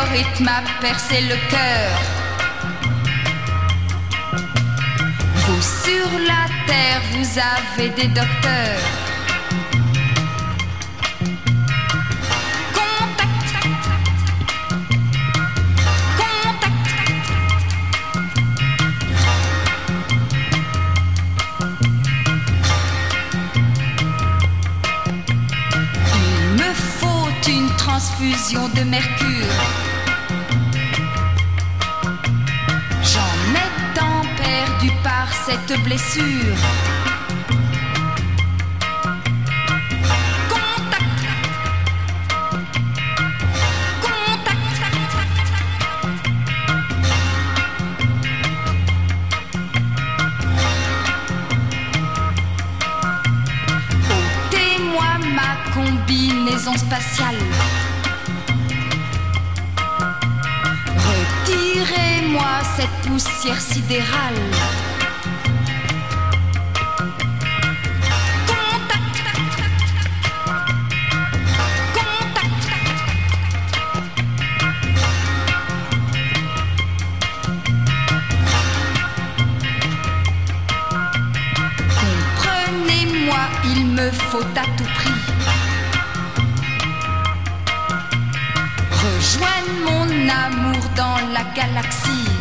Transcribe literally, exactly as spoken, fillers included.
météorite m'a percé le cœur. Vous sur la terre, vous avez des docteurs. Transfusion de mercure. J'en ai tant perdu par cette blessure. Contact, contact. Ôtez-moi ma combinaison spatiale. Retirez-moi cette poussière sidérale. Contact, contact. Comprenez-moi, il me faut à tout prix rejoindre mon amour dans la galaxie.